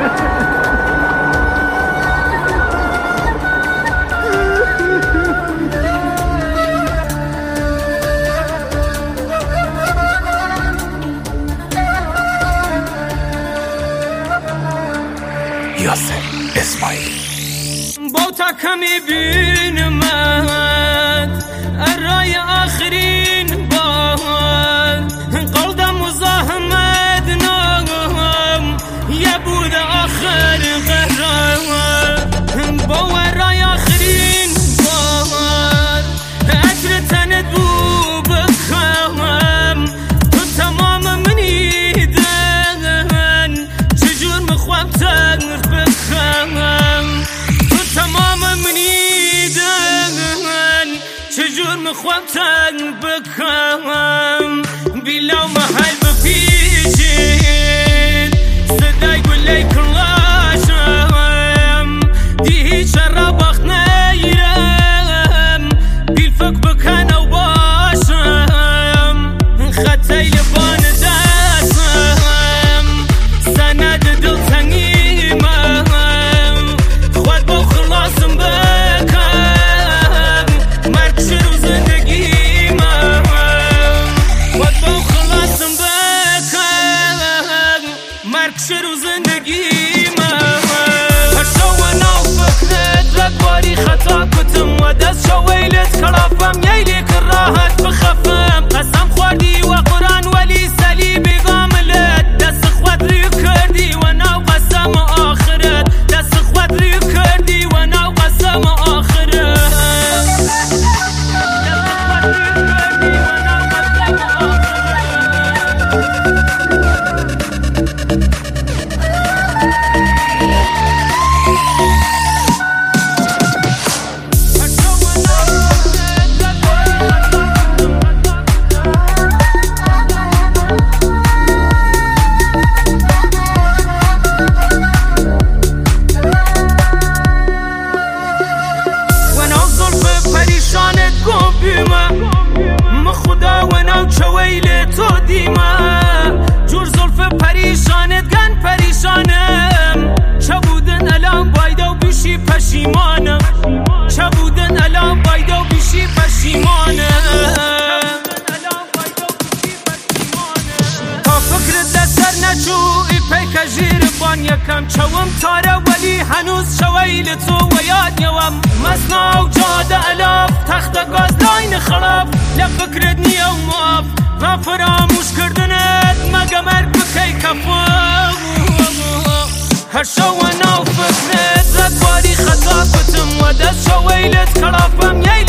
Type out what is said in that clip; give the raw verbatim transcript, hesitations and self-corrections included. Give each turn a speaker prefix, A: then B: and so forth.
A: یاسر اسماعیل
B: با تکمی بینمت ارای آخرین بار قلدم مزاحمت نام یه بود آخر قرار با ارای آخرین بار عطر تنت بو بخوام تو تمام منی دن چجور مخوام تنر بخوام تو تمام منی دن چجور مخوام تنر بخوام بیلا محل بپیچید صدای گلی کلاشم دیهی شراب اخت نیرم بیل فک بکن و باشم خطای لبان دستم سند دل تنگیمم خود با خلاصم بکن مرگ شروع زندگیمم خود با خلاصم بکن مرگ شروع زندگیمم هر شو و ناو فکرت رگواری خطا کتم و دست شویلت کلافم ییلی که راحت بخفم قسم خوردی و قرآن ولی سلی بگاملت دست خود ری کردی و ناو قسم آخرت دست خود ری کردی و ناو قسم آخرت دست خود ری کردی و ناو قسم ما خدا و نو چویل تو دیما جور زلف پریشانت گن پریشانم چه بودن الان بایدو بیشی پشیمانم چه بودن الان بایدو بیشی پشیمانم تا فکر دستر نچو ای پیک جیر بان یکم چوم تاره ولی هنوز چویل تو و یاد یوم مسنا و جاده الاف تخت گاز لاین خراب لفکرت نیا و ماف و فراموش کردنت مگه مرگ بکی کفا هر شو و ناو فکرت رگواری خطا کتم و دست شویلت کلافم